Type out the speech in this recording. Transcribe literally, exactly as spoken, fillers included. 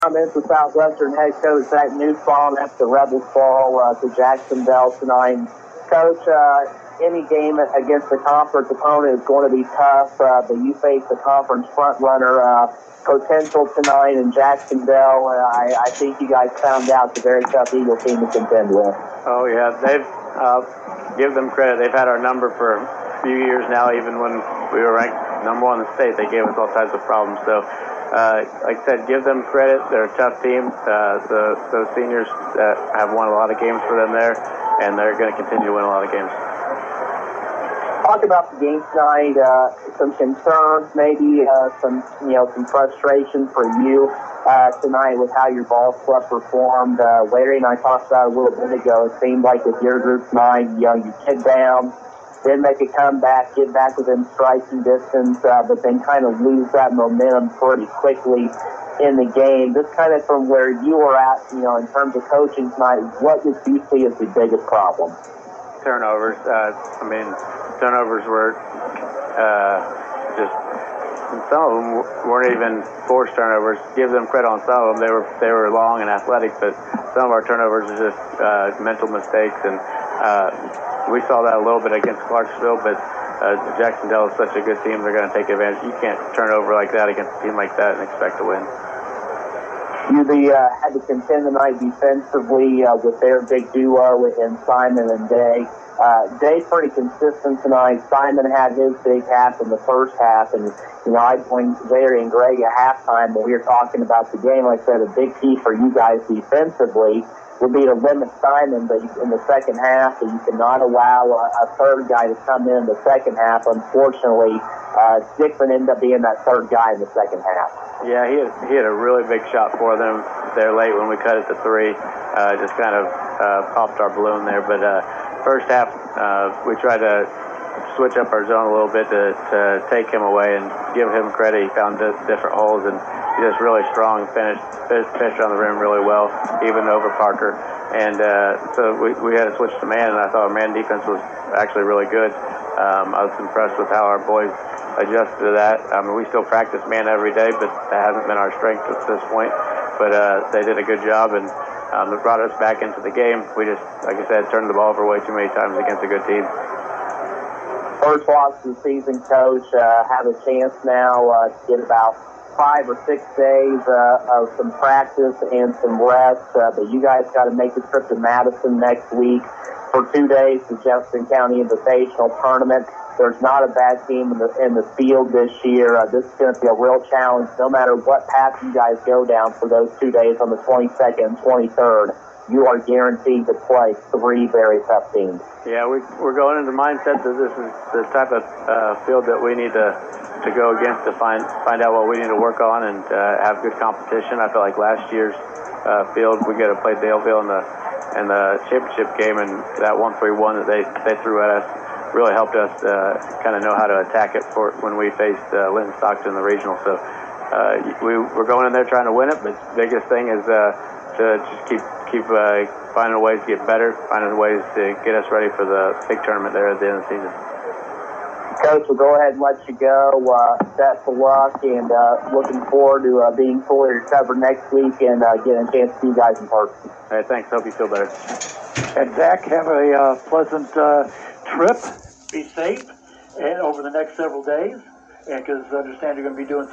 Comments with Southwestern head coach Zach Newsbaum after the Rebels fall uh, to Jacksonville tonight. Coach, uh, any game against the conference opponent is going to be tough, uh, but you face the conference front runner uh, potential tonight in Jacksonville. Uh, I, I think you guys found out the very tough Eagle team to contend with. Oh yeah, they've uh, give them credit. They've had our number for a few years now. Even when we were ranked number one in the state, they gave us all types of problems. So. Uh, like I said, give them credit. They're a tough team. Uh, the, those seniors uh, have won a lot of games for them there, and they're going to continue to win a lot of games. Talk about the game tonight. Uh, some concerns, maybe uh, some you know some frustration for you uh, tonight with how your ball club performed. Uh, Larry and I talked about it a little bit ago. It seemed like with your group tonight, you know, you get down. Then make a comeback, get back within striking distance, uh, but then kind of lose that momentum pretty quickly in the game. Just kind of from where you were at, you know, in terms of coaching tonight, what did you see as the biggest problem? Turnovers. Uh, I mean, turnovers were uh, just, some of them weren't even forced turnovers. Give them credit on some of them. They were they were long and athletic, but some of our turnovers are just uh, mental mistakes, and uh, we saw that a little bit against Clarksville, but uh, Jacksonville is such a good team, they're going to take advantage. You can't turn over like that against a team like that and expect to win. You the, uh, had to contend tonight defensively uh, with their big duo in Simon and Day. Uh, Day pretty consistent tonight. Simon had his big half in the first half, and you know I joined Larry and Greg at halftime when we were talking about the game. Like I said, a big key for you guys defensively would be to limit Simon, but in the second half, you cannot allow a, a third guy to come in the second half. Unfortunately, uh, Dickman ended up being that third guy in the second half. Yeah, he had, he had a really big shot for them there late when we cut it to three. Uh, just kind of uh, popped our balloon there. But uh, first half, uh, we tried to switch up our zone a little bit to, to take him away and give him credit. He found different holes, and he just really strong, finished, finished on the rim really well, even over Parker. And uh, so we, we had to switch to man, and I thought our man defense was actually really good. Um, I was impressed with how our boys adjusted to that. I mean, we still practice man every day, but that hasn't been our strength at this point. But uh, they did a good job, and um, it brought us back into the game. We just, like I said, turned the ball over way too many times against a good team. First loss of the season, Coach. Uh, have a chance now uh, to get about five or six days uh, of some practice and some rest. Uh, but you guys got to make the trip to Madison next week for two days to Jefferson County Invitational Tournament. There's not a bad team in the in the field this year. Uh, this is going to be a real challenge. No matter what path you guys go down for those two days on the twenty-second and twenty-third, you are guaranteed to play three very tough teams. Yeah, we, we're going into the mindset that this is the type of uh, field that we need to, to go against to find find out what we need to work on and uh, have good competition. I feel like last year's uh, field, we got to play Daleville in the in the championship game, and that one three one that they, they threw at us really helped us uh, kind of know how to attack it for when we faced uh, Linton Stockton in the regional. So uh, we, we're going in there trying to win it, but the biggest thing is uh, to just keep keep uh, finding ways to get better, finding ways to get us ready for the big tournament there at the end of the season. Coach, we'll go ahead and let you go. Uh, best of luck, and uh, looking forward to uh, being fully recovered next week and uh, getting a chance to see you guys in person. Hey, thanks. Hope you feel better. And Zach, have a uh, pleasant uh, trip. Be safe and over the next several days, because I understand you're going to be doing